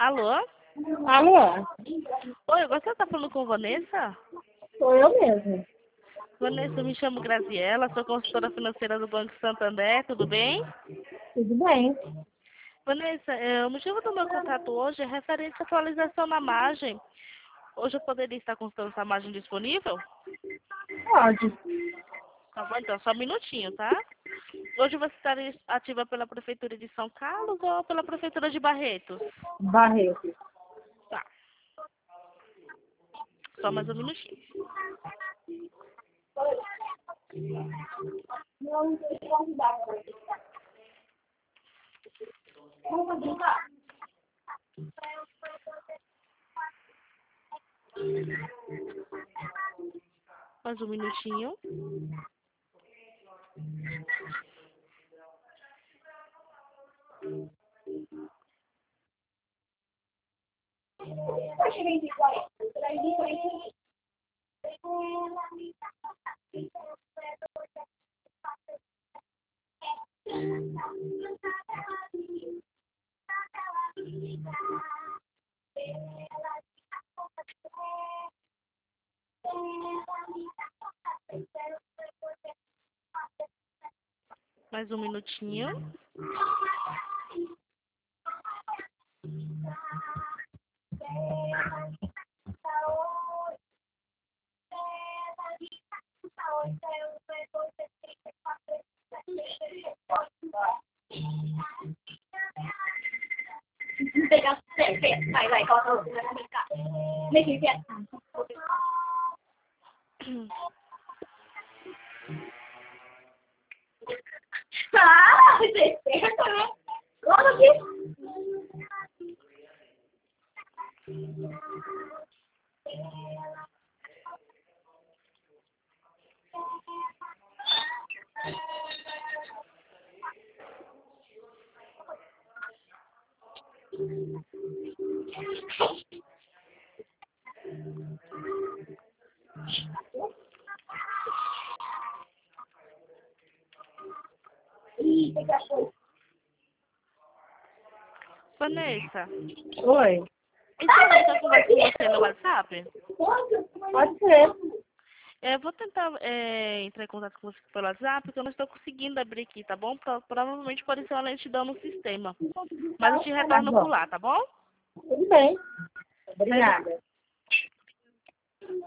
Alô? Alô? Oi, você está falando com Vanessa? Sou eu mesmo. Vanessa, eu me chamo Graziela, sou consultora financeira do Banco Santander, tudo bem? Tudo bem? Vanessa, o motivo do meu contato hoje é referente à atualização na margem. Hoje eu poderia estar consultando essa margem disponível? Pode. Tá bom, então, só um minutinho, tá? Hoje você estaria ativa pela Prefeitura de São Carlos ou pela Prefeitura de Barretos? Barreto. Tá, só mais um minutinho. Não, vamos dar. Vamos dar. Mais um minutinho. Mais um minutinho. Pegar vai, coloca Deixa eu Ah, você certo, né? Logo aqui. Ih, pegou. Vanessa, Oi. esse número que eu converso com você no WhatsApp? Pode ser. Vou tentar entrar em contato com você pelo WhatsApp, porque eu não estou conseguindo abrir aqui, tá bom? Provavelmente pode ser uma lentidão no sistema. Mas eu te Tá retorno por bom. lá, tá bom? Tudo bem. Daí Obrigada.